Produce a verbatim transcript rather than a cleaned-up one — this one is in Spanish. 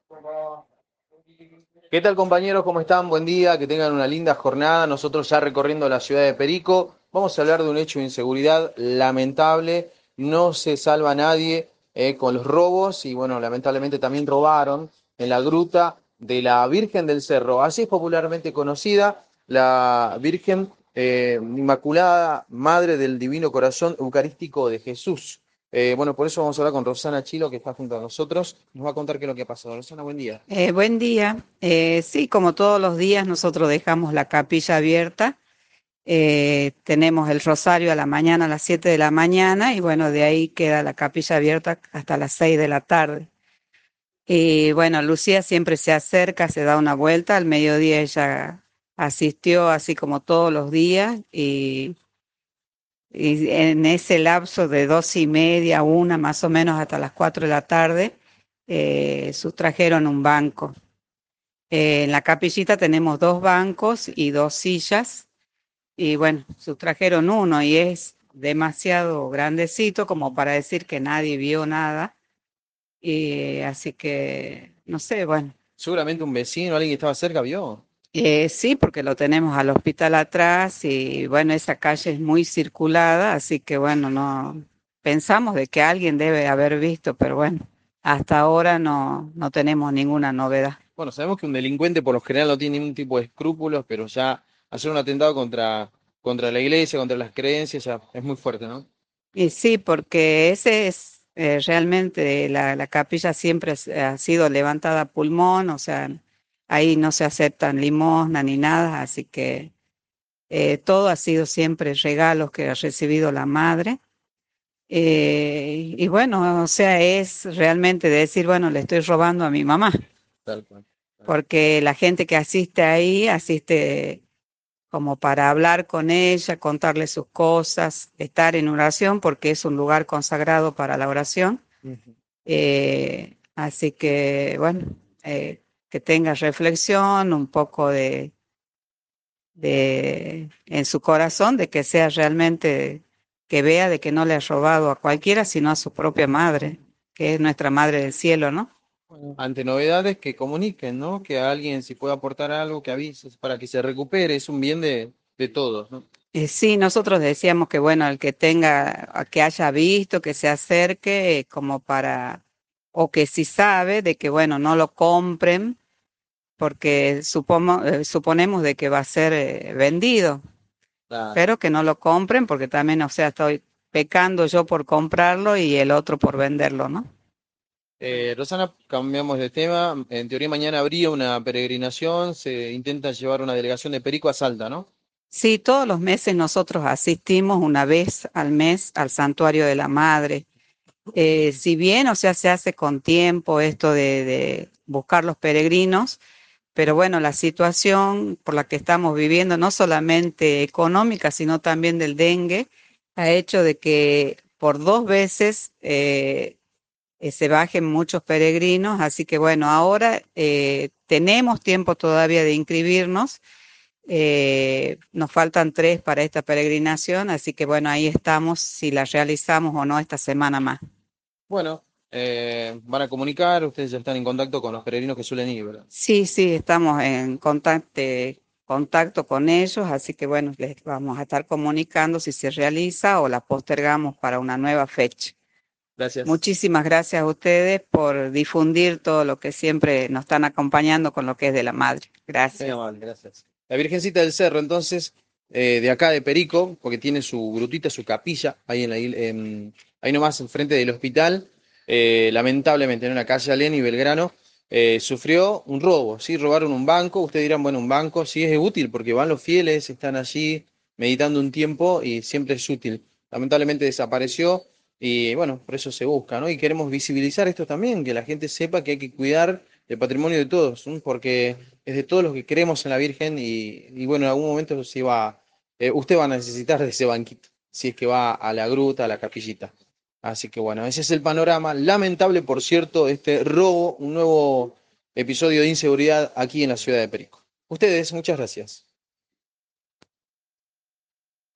¿Qué tal, compañeros? ¿Cómo están? Buen día, que tengan una linda jornada. Nosotros ya recorriendo la ciudad de Perico, vamos a hablar de un hecho de inseguridad lamentable. No se salva nadie eh, con los robos y bueno, lamentablemente también robaron en la gruta de la Virgen del Cerro. Así es popularmente conocida la Virgen eh, Inmaculada, Madre del Divino Corazón Eucarístico de Jesús. Eh, bueno, por eso vamos a hablar con Rosana Chilo, que está junto a nosotros. Nos va a contar qué es lo que ha pasado. Rosana, buen día. Eh, buen día. Eh, sí, como todos los días, nosotros dejamos la capilla abierta. Eh, tenemos el rosario a la mañana, a las siete de la mañana, y bueno, de ahí queda la capilla abierta hasta las seis de la tarde. Y bueno, Lucía siempre se acerca, se da una vuelta. Al mediodía ella asistió así como todos los días, y, y en ese lapso de dos y media, una más o menos hasta las cuatro de la tarde, eh, sustrajeron un banco. Eh, en la capillita tenemos dos bancos y dos sillas y bueno, sustrajeron uno y es demasiado grandecito como para decir que nadie vio nada. Y así que, no sé, bueno, Seguramente un vecino, alguien que estaba cerca, vio. eh, sí, porque lo tenemos al hospital atrás y bueno, esa calle es muy circulada, así que bueno, no pensamos de que alguien debe haber visto, pero bueno, hasta ahora no, no tenemos ninguna novedad. Bueno, sabemos que un delincuente por lo general no tiene ningún tipo de escrúpulos, pero ya hacer un atentado contra, contra la iglesia, contra las creencias, ya es muy fuerte, ¿no? Y sí, porque ese es eh, realmente la, la capilla siempre es- ha sido levantada a pulmón, o sea, ahí no se aceptan limosna ni nada, así que eh, todo ha sido siempre regalos que ha recibido la madre. Eh, y bueno, o sea, es realmente decir, bueno, le estoy robando a mi mamá, Tal cual. porque la gente que asiste ahí asiste como para hablar con ella, contarle sus cosas, estar en oración, porque es un lugar consagrado para la oración. Ujú. Eh, así que, bueno, eh, que tenga reflexión, un poco de, de en su corazón, de que sea realmente, que vea de que no le ha robado a cualquiera, sino a su propia madre, que es nuestra madre del cielo, ¿no? Bueno, ante novedades que comuniquen, ¿no? Que a alguien si puede aportar algo, que avises para que se recupere, es un bien de, de todos, ¿no? Eh, sí, nosotros decíamos que bueno, el que tenga, a que haya visto, que se acerque eh, como para, o que si sabe de que bueno, no lo compren, porque supomo, eh, suponemos de que va a ser eh, vendido, Claro. pero que no lo compren porque también, o sea, estoy pecando yo por comprarlo y el otro por venderlo, ¿no? Eh, Rosana, cambiamos de tema. En teoría mañana habría una peregrinación, se intenta llevar una delegación de Perico a Salta, ¿no? Sí, todos los meses nosotros asistimos una vez al mes al Santuario de la Madre. Eh, si bien, o sea, se hace con tiempo esto de, de buscar los peregrinos, pero bueno, la situación por la que estamos viviendo, no solamente económica, sino también del dengue, ha hecho de que por dos veces eh, eh, se bajen muchos peregrinos. Así que bueno, ahora eh, tenemos tiempo todavía de inscribirnos. Eh, nos faltan tres para esta peregrinación, así que bueno, ahí estamos si la realizamos o no esta semana más. Bueno, eh, van a comunicar, ustedes ya están en contacto con los peregrinos que suelen ir, ¿verdad? Sí, sí, estamos en contacto, contacto con ellos, así que bueno, les vamos a estar comunicando si se realiza o la postergamos para una nueva fecha. Gracias. Muchísimas gracias a ustedes por difundir todo lo que siempre nos están acompañando con lo que es de la madre. Muy Gracias. amable, gracias. La Virgencita del Cerro, entonces, eh, de acá de Perico, porque tiene su grutita, su capilla, ahí en la il- en- ahí nomás enfrente del hospital, eh, lamentablemente en una calle Alén y Belgrano, eh, sufrió un robo, ¿sí? Robaron un banco, ustedes dirán, bueno, un banco sí es útil, porque van los fieles, están allí meditando un tiempo y siempre es útil. Lamentablemente desapareció y bueno, por eso se busca, ¿no? Y queremos visibilizar esto también, que la gente sepa que hay que cuidar el patrimonio de todos, ¿no? Porque es de todos los que creemos en la Virgen y, y bueno, en algún momento se va, eh, usted va a necesitar de ese banquito, si es que va a la gruta, a la capillita. Así que bueno, ese es el panorama. Lamentable, por cierto, este robo, un nuevo episodio de inseguridad aquí en la ciudad de Perico. Ustedes, muchas gracias.